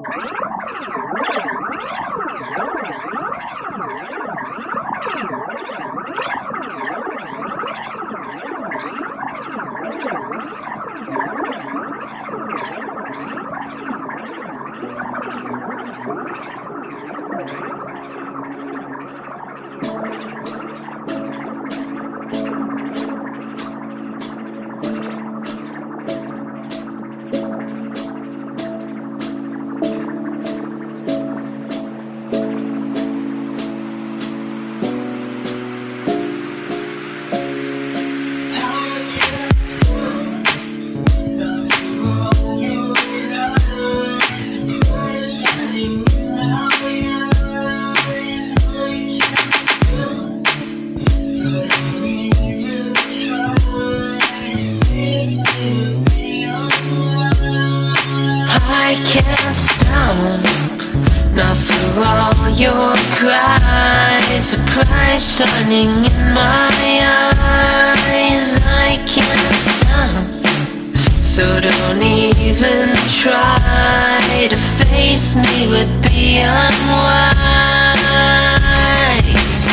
I can't stop, not for all your cries. The price shining in my eyes. I can't stop, so don't even try to face me with beyond white.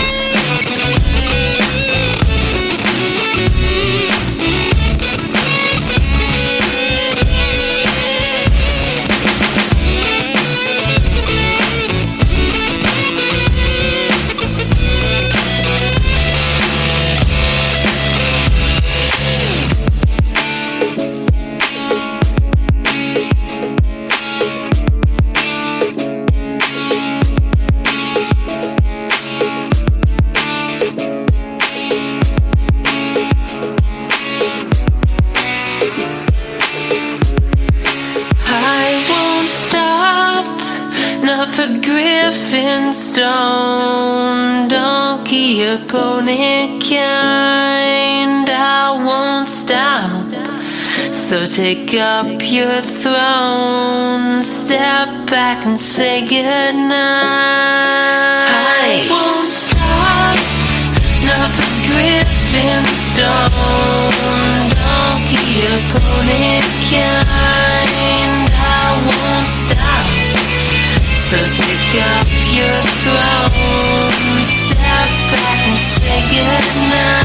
For griffin, stone, donkey, opponent kind, I won't stop. So take up your throne, step back and say goodnight. I won't stop, not for griffin, stone, donkey, opponent kind, I won't stop. So take up your throne, step back and say goodnight.